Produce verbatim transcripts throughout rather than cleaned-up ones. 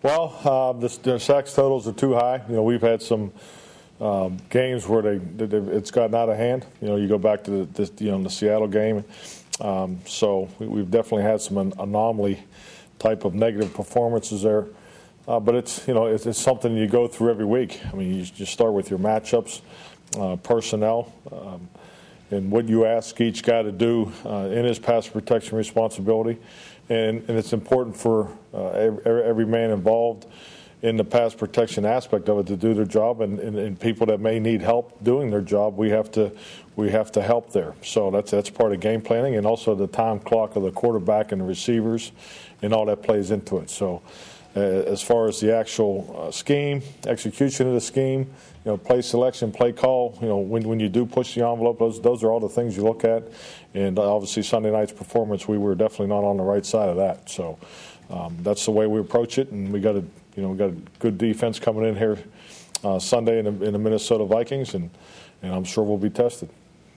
Well, uh, the, the sacks totals are too high. You know, we've had some um, games where they, they it's gotten out of hand. You know, you go back to the, this, you know the Seattle game. Um, so we, we've definitely had some an anomaly type of negative performances there. Uh, but it's you know it's, it's something you go through every week. I mean, you, you start with your matchups, uh, personnel, um, and what you ask each guy to do uh, in his pass protection responsibility. And, and it's important for uh, every, every man involved in the pass protection aspect of it to do their job, and, and, and people that may need help doing their job, we have to we have to help there. So that's that's part of game planning, and also the time clock of the quarterback and the receivers, and all that plays into it. So uh, as far as the actual uh, scheme, execution of the scheme, you know, play selection, play call, you know, when when you do push the envelope, those those are all the things you look at. And obviously Sunday night's performance, we were definitely not on the right side of that. So um, that's the way we approach it, and we got a you know we got a good defense coming in here uh, Sunday in the, in the Minnesota Vikings, and and I'm sure we'll be tested.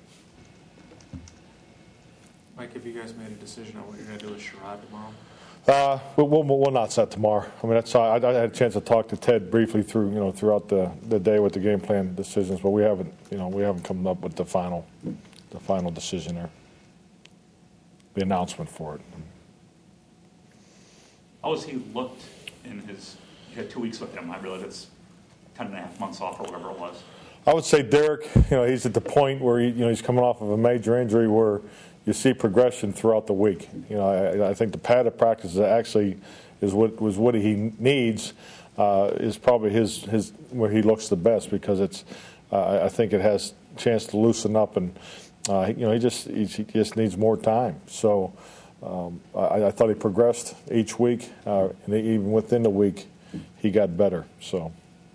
Mike, have you guys made a decision on what you're going to do with Sherrod tomorrow? Uh, we'll, we'll, we'll not set tomorrow. I mean, that's I, I had a chance to talk to Ted briefly through you know throughout the, the day with the game plan decisions, but we haven't you know we haven't come up with the final the final decision there. The announcement for it. How has he looked in his? You had two weeks with him. I realize it's ten and a half months off or whatever it was. I would say Derek. You know, he's at the point where he, you know he's coming off of a major injury where you see progression throughout the week. You know, I, I think the padded practice actually is what was what he needs. Uh, is probably his his where he looks the best, because it's. Uh, I think it has a chance to loosen up, and uh, you know he just he, he just needs more time. So um, I, I thought he progressed each week, uh, and even within the week, he got better. So.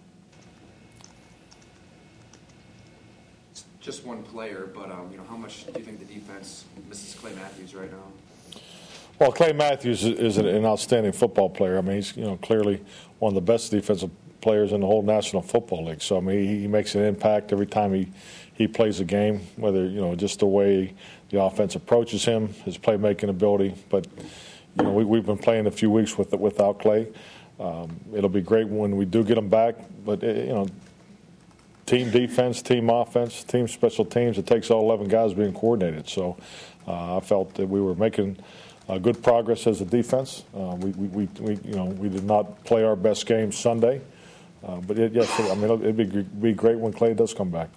Just one player, but um, you know, how much do you think the defense misses Clay Matthews right now? Well, Clay Matthews is an outstanding football player. I mean, he's you know clearly one of the best defensive players in the whole National Football League. So I mean, he, he makes an impact every time he, he plays a game. Whether you know just the way the offense approaches him, his playmaking ability. But you know, we, we've been playing a few weeks with without Clay. Um, it'll be great when we do get him back. But you know. Team defense, team offense, team special teams. It takes all eleven guys being coordinated. So uh, I felt that we were making uh, good progress as a defense. Uh, we, we, we, you know, we did not play our best game Sunday, uh, but it, yes, I mean it'd be, be great when Clay does come back.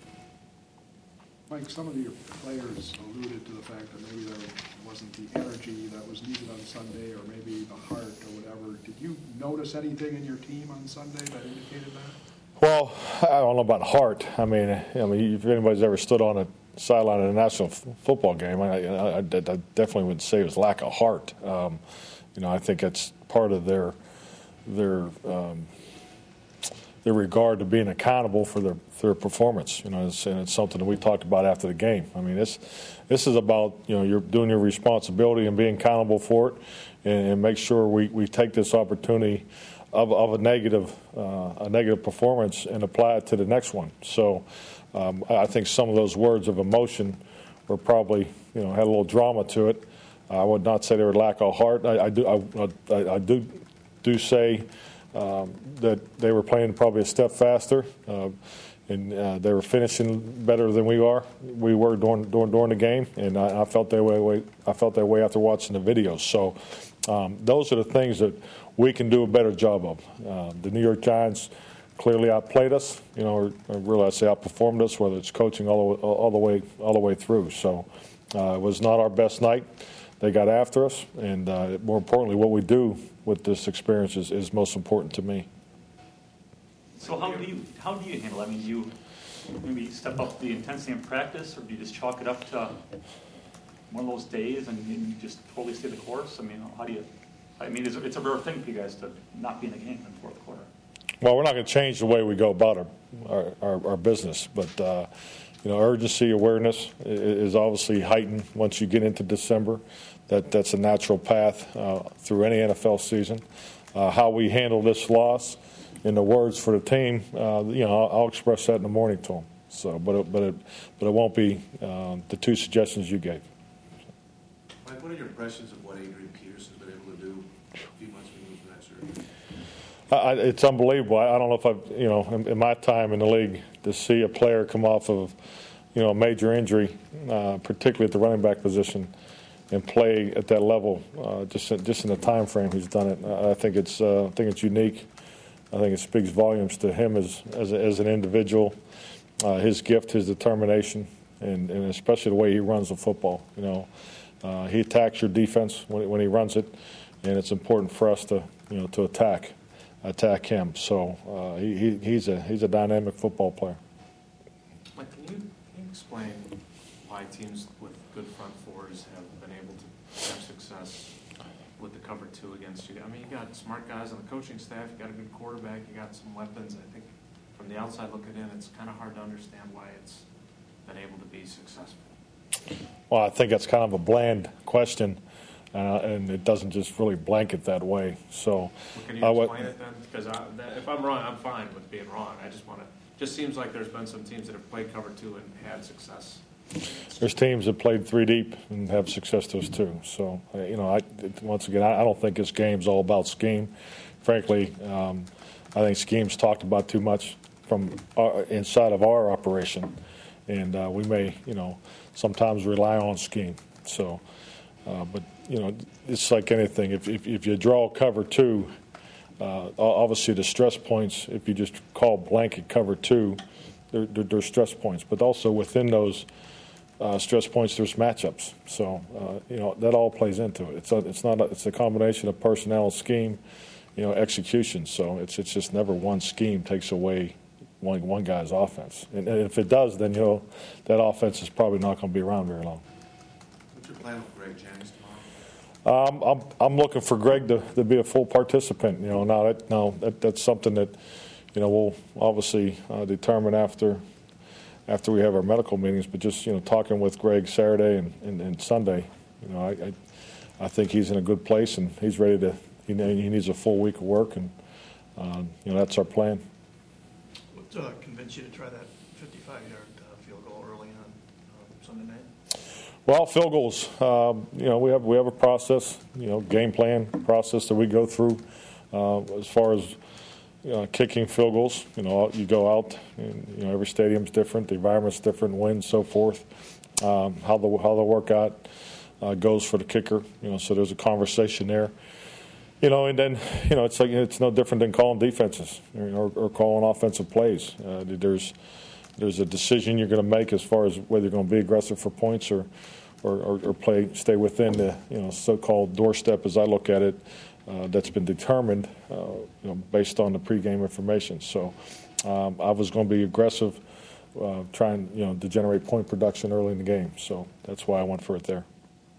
Mike, some of your players alluded to the fact that maybe there wasn't the energy that was needed on Sunday, or maybe the heart or whatever. Did you notice anything in your team on Sunday that indicated that? Well, I don't know about heart. I mean, I mean, if anybody's ever stood on a sideline in a national f- football game, I, I, I definitely would say it was lack of heart. Um, you know, I think it's part of their their um, their regard to being accountable for their their performance. You know, it's, and it's something that we talked about after the game. I mean, this this is about you know you're doing your responsibility and being accountable for it, and, and make sure we, we take this opportunity Of, of a negative uh, a negative performance and apply it to the next one. So um, I think some of those words of emotion were probably you know had a little drama to it. I would not say they were lack of heart. I, I do I, I, I do do say um, that they were playing probably a step faster, uh, and uh, they were finishing better than we are. We were during during, during the game, and I, I felt that way. I felt that way after watching the videos. So um, those are the things that we can do a better job of. Uh, the New York Giants clearly outplayed us, you know, or, or really I say outperformed us, whether it's coaching all the way, all the way, all the way through. So uh, it was not our best night. They got after us, and uh, more importantly, what we do with this experience is, is most important to me. So how do you how do you handle it? I mean, do you maybe step up the intensity in practice, or do you just chalk it up to one of those days and you just totally stay the course? I mean, how do you? I mean, it's, it's a rare thing for you guys to not be in the game in the fourth quarter. Well, we're not going to change the way we go about our our, our, our business, but uh, you know, urgency, awareness is obviously heightened once you get into December. That that's a natural path uh, through any N F L season. Uh, how we handle this loss, in the words for the team, uh, you know, I'll, I'll express that in the morning to them. So, but it, but it, but it won't be uh, the two suggestions you gave. Mike, what are your impressions of what Adrian Peterson's been able to do a few months removed from that surgery? I, I- it's unbelievable. I, I don't know if I've, you know, in, in my time in the league, to see a player come off of, you know, a major injury, uh, particularly at the running back position, and play at that level, uh, just in, just in the time frame he's done it. I think it's uh, I think it's unique. I think it speaks volumes to him as as, a, as an individual, uh, his gift, his determination, and, and especially the way he runs the football. You know, uh, he attacks your defense when, when he runs it, and it's important for us to you know to attack attack him. So uh, he, he he's a he's a dynamic football player. Mike, can you, can you explain why teams with good front fours have been able to have success with the cover two against you? I mean, you got smart guys on the coaching staff, you got a good quarterback, you got some weapons. I think from the outside looking in, it's kind of hard to understand why it's been able to be successful. Well, I think that's kind of a bland question, uh, and it doesn't just really blanket that way. So, Well, can you uh, explain what, it then? Because if I'm wrong, I'm fine with being wrong. I just want to. Just seems like there's been some teams that have played cover two and had success. there's teams that played three deep and have success those too. So, uh, you know, I, once again, I, I don't think this game's all about scheme. Frankly, um, I think scheme's talked about too much from our, inside of our operation, and uh, we may, you know, sometimes rely on scheme. So, uh, but you know, it's like anything. If if, if you draw cover two, uh, obviously the stress points. If you just call blanket cover two, there, there, there's stress points. But also within those uh, stress points, there's matchups. So uh, you know that all plays into it. It's a, it's not a, it's a combination of personnel, scheme, you know, execution. So it's it's just never one scheme takes away one one guy's offense. And, and if it does, then you know that offense is probably not going to be around very long. What's your plan with Greg Jennings tomorrow? Um, I'm I'm looking for Greg to, to be a full participant. You know, now that now that, that's something that you know we'll obviously uh, determine after after we have our medical meetings. But just you know talking with Greg Saturday and, and, and Sunday, you know, I, I I think he's in a good place and he's ready to. He, he needs a full week of work, and uh, you know that's our plan. What uh, convinced you to try that fifty-five-yard uh, field goal early on uh, Sunday night? Well, field goals. Um, you know, we have we have a process. You know, game plan process that we go through uh, as far as you know, kicking field goals. You know, you go out, and you know every stadium's different, the environment's different, wind, so forth. Um, how the how the workout uh, goes for the kicker. You know, so there's a conversation there. You know, and then you know it's like it's no different than calling defenses or, or calling offensive plays. Uh, there's there's a decision you're going to make as far as whether you're going to be aggressive for points or or, or, or play stay within the you know so-called doorstep, as I look at it, uh, that's been determined uh, you know based on the pregame information. So um, I was going to be aggressive, uh, trying you know to generate point production early in the game. So that's why I went for it there.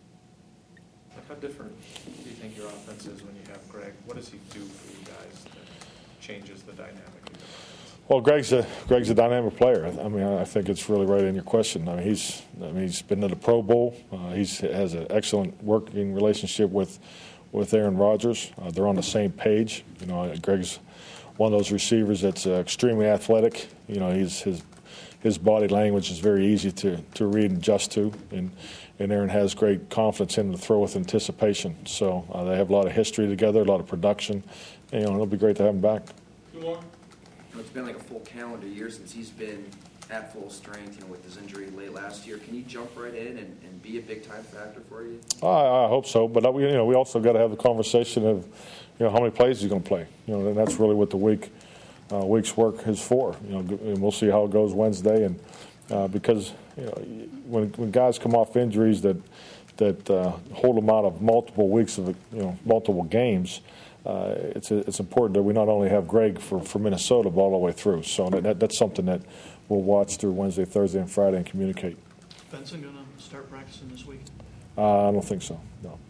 How different do you think your offense is when you have Greg? What does he do for you guys that changes the dynamic of your offense? Well, Greg's a Greg's a dynamic player. I mean, I think it's really right in your question. I mean, he's I mean he's been to the Pro Bowl. Uh, he's has an excellent working relationship with with Aaron Rodgers. Uh, they're on the same page. You know, Greg's one of those receivers that's uh, extremely athletic. You know, he's his his body language is very easy to, to read and adjust to, and and Aaron has great confidence in him to throw with anticipation. So uh, they have a lot of history together, a lot of production. And, you know, it'll be great to have him back. Two more. You know, it's been like a full calendar year since he's been at full strength, you know, with his injury late last year. Can you jump right in and, and be a big-time factor for you? I, I hope so, but uh, we, you know, we also got to have the conversation of, you know, how many plays he's going to play. You know, and that's really what the week uh, week's work is for. You know, and we'll see how it goes Wednesday, and uh, because you know, when when guys come off injuries that that uh, hold them out of multiple weeks of you know multiple games. Uh, it's it's important that we not only have Greg for, for Minnesota, but all the way through. So that, that's something that we'll watch through Wednesday, Thursday, and Friday and communicate. Benson going to start practicing this week? Uh, I don't think so, no.